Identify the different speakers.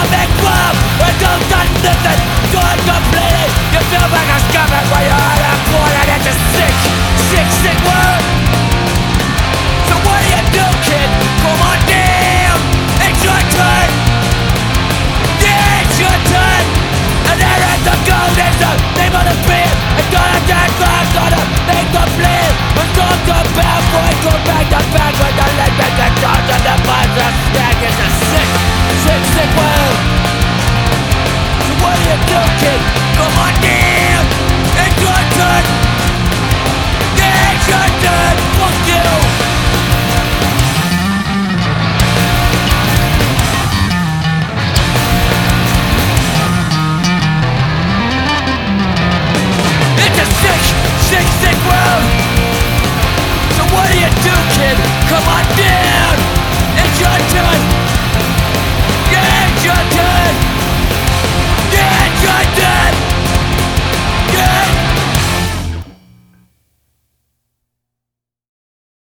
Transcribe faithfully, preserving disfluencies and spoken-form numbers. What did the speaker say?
Speaker 1: big world, we don't done nothing, do it completely. You feel like a scummag.